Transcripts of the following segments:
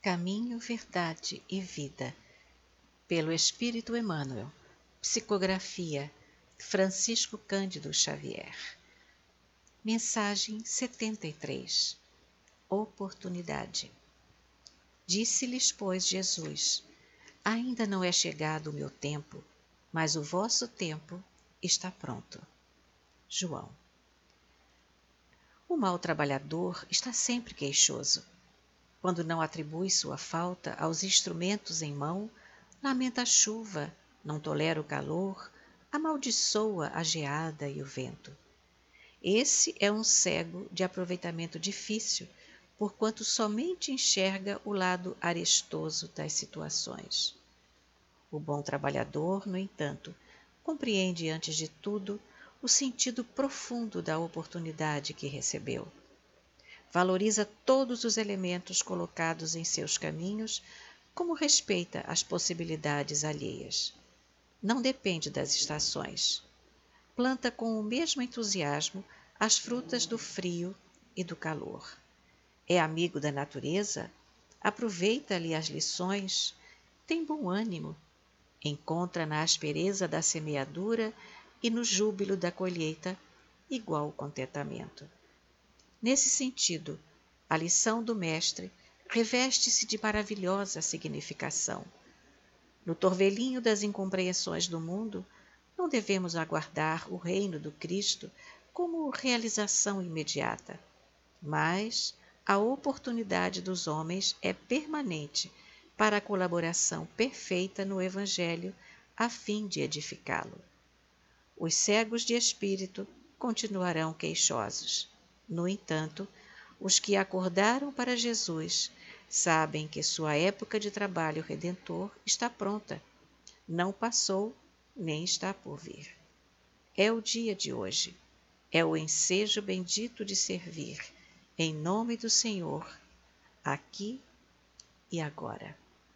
Caminho, Verdade e Vida, pelo Espírito Emmanuel. Psicografia, Francisco Cândido Xavier. Mensagem 73. Oportunidade. Disse-lhes, pois, Jesus: ainda não é chegado o meu tempo, mas o vosso tempo está pronto. João. O mau trabalhador está sempre queixoso. Quando não atribui sua falta aos instrumentos em mão, lamenta a chuva, não tolera o calor, amaldiçoa a geada e o vento. Esse é um cego de aproveitamento difícil, porquanto somente enxerga o lado arestoso das situações. O bom trabalhador, no entanto, compreende antes de tudo o sentido profundo da oportunidade que recebeu. Valoriza todos os elementos colocados em seus caminhos, como respeita as possibilidades alheias. Não depende das estações. Planta com o mesmo entusiasmo as frutas do frio e do calor. É amigo da natureza, aproveita-lhe as lições, tem bom ânimo, encontra na aspereza da semeadura e no júbilo da colheita igual contentamento. Nesse sentido, a lição do Mestre reveste-se de maravilhosa significação. No torvelinho das incompreensões do mundo, não devemos aguardar o reino do Cristo como realização imediata, mas a oportunidade dos homens é permanente para a colaboração perfeita no Evangelho a fim de edificá-lo. Os cegos de espírito continuarão queixosos. No entanto, os que acordaram para Jesus sabem que sua época de trabalho redentor está pronta, não passou nem está por vir. É o dia de hoje, é o ensejo bendito de servir, em nome do Senhor, aqui e agora.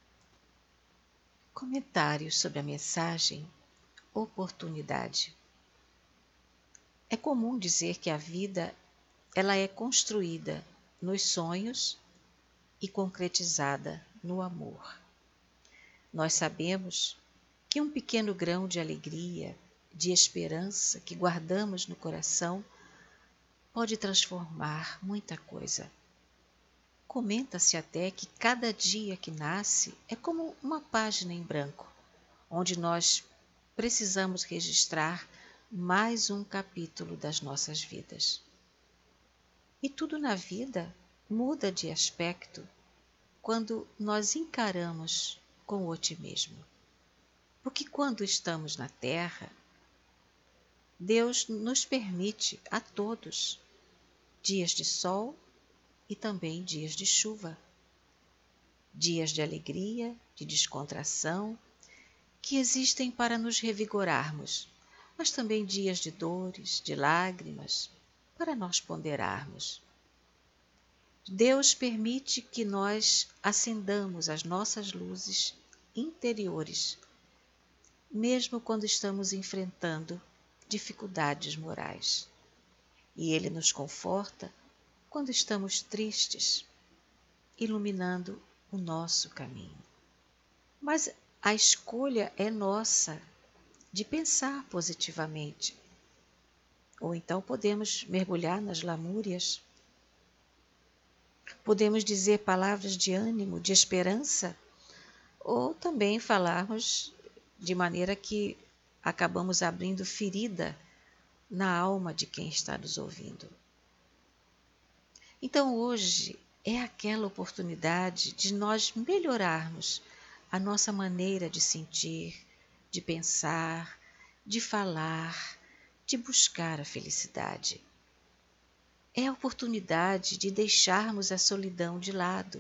Comentários sobre a mensagem Oportunidade. É comum dizer que a vida ela é construída nos sonhos e concretizada no amor. Nós sabemos que um pequeno grão de alegria, de esperança que guardamos no coração pode transformar muita coisa. Comenta-se até que cada dia que nasce é como uma página em branco, onde nós precisamos registrar mais um capítulo das nossas vidas. E tudo na vida muda de aspecto quando nós encaramos com otimismo. Porque quando estamos na Terra, Deus nos permite a todos dias de sol e também dias de chuva, dias de alegria, de descontração, que existem para nos revigorarmos, mas também dias de dores, de lágrimas, para nós ponderarmos. Deus permite que nós acendamos as nossas luzes interiores, mesmo quando estamos enfrentando dificuldades morais. E Ele nos conforta quando estamos tristes, iluminando o nosso caminho. Mas a escolha é nossa de pensar positivamente. Ou então podemos mergulhar nas lamúrias. Podemos dizer palavras de ânimo, de esperança, ou também falarmos de maneira que acabamos abrindo ferida na alma de quem está nos ouvindo. Então hoje é aquela oportunidade de nós melhorarmos a nossa maneira de sentir, de pensar, de falar, de buscar a felicidade. É a oportunidade de deixarmos a solidão de lado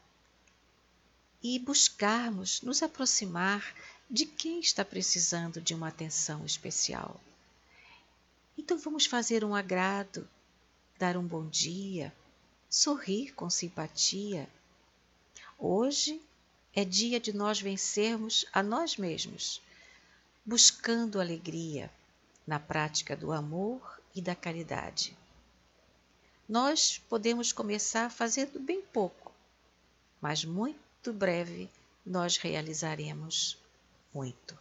e buscarmos nos aproximar de quem está precisando de uma atenção especial. Então vamos fazer um agrado, dar um bom dia, sorrir com simpatia. Hoje é dia de nós vencermos a nós mesmos, buscando alegria na prática do amor e da caridade. Nós podemos começar fazendo bem pouco, mas muito breve nós realizaremos muito.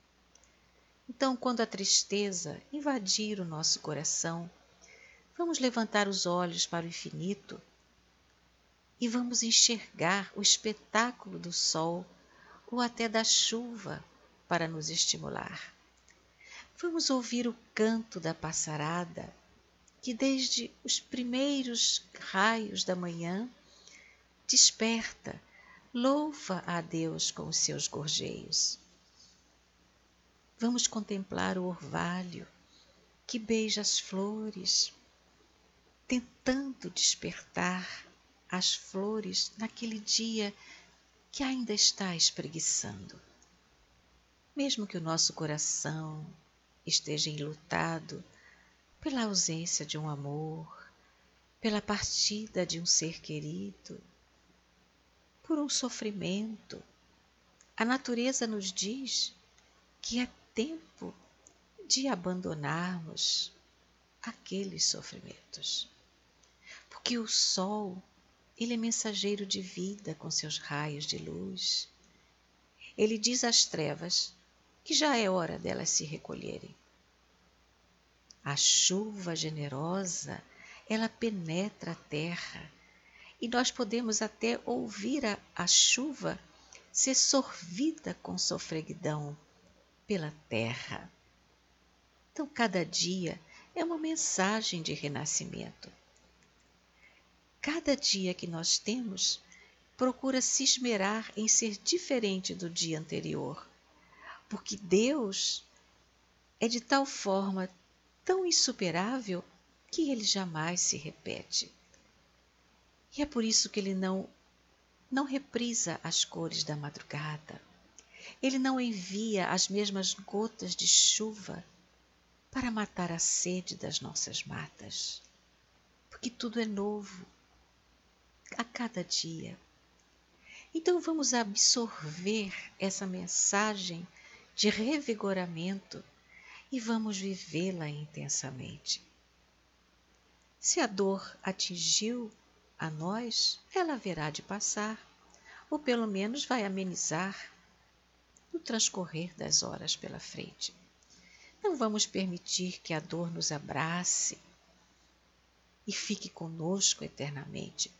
Então, quando a tristeza invadir o nosso coração, vamos levantar os olhos para o infinito e vamos enxergar o espetáculo do sol ou até da chuva para nos estimular. Vamos ouvir o canto da passarada que desde os primeiros raios da manhã desperta, louva a Deus com os seus gorjeios. Vamos contemplar o orvalho que beija as flores, tentando despertar as flores naquele dia que ainda está espreguiçando. Mesmo que o nosso coração esteja enlutado pela ausência de um amor, pela partida de um ser querido, por um sofrimento, a natureza nos diz que é tempo de abandonarmos aqueles sofrimentos. Porque o sol, ele é mensageiro de vida com seus raios de luz. Ele diz às trevas que já é hora delas se recolherem. A chuva generosa, ela penetra a terra e nós podemos até ouvir a chuva ser sorvida com sofreguidão pela terra. Então, cada dia é uma mensagem de renascimento. Cada dia que nós temos procura se esmerar em ser diferente do dia anterior, porque Deus é de tal forma tão insuperável que ele jamais se repete. E é por isso que ele não reprisa as cores da madrugada. Ele não envia as mesmas gotas de chuva para matar a sede das nossas matas, porque tudo é novo a cada dia. Então vamos absorver essa mensagem de revigoramento e vamos vivê-la intensamente. Se a dor atingiu a nós, ela haverá de passar, ou pelo menos vai amenizar no transcorrer das horas pela frente. Não vamos permitir que a dor nos abrace e fique conosco eternamente.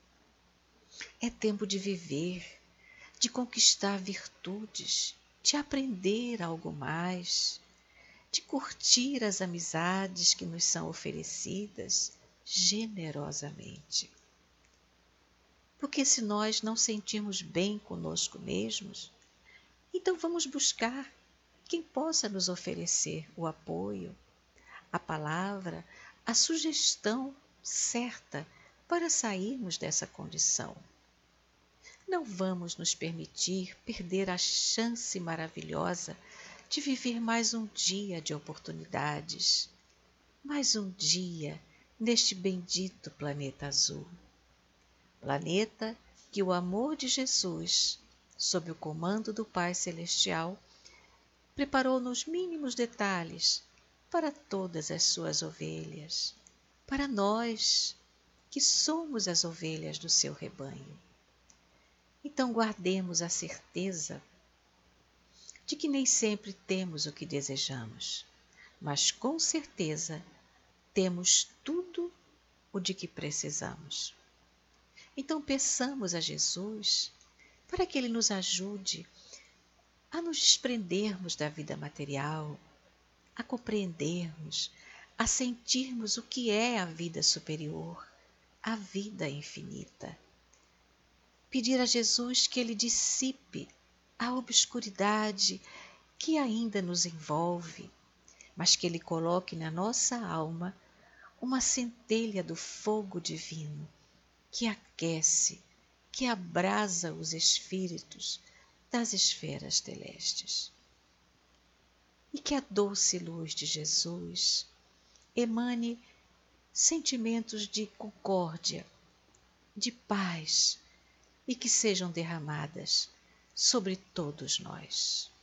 É tempo de viver, de conquistar virtudes, de aprender algo mais, de curtir as amizades que nos são oferecidas generosamente. Porque se nós não sentirmos bem conosco mesmos, então vamos buscar quem possa nos oferecer o apoio, a palavra, a sugestão certa para sairmos dessa condição. Não vamos nos permitir perder a chance maravilhosa de viver mais um dia de oportunidades, mais um dia neste bendito planeta azul. Planeta que o amor de Jesus, sob o comando do Pai Celestial, preparou nos mínimos detalhes para todas as suas ovelhas, para nós que somos as ovelhas do seu rebanho. Então guardemos a certeza de que nem sempre temos o que desejamos, mas com certeza temos tudo o de que precisamos. Então peçamos a Jesus para que Ele nos ajude a nos desprendermos da vida material, a compreendermos, a sentirmos o que é a vida superior, a vida infinita. Pedir a Jesus que Ele dissipe a obscuridade que ainda nos envolve, mas que Ele coloque na nossa alma uma centelha do fogo divino que aquece, que abrasa os espíritos das esferas celestes. E que a doce luz de Jesus emane sentimentos de concórdia, de paz e que sejam derramadas sobre todos nós.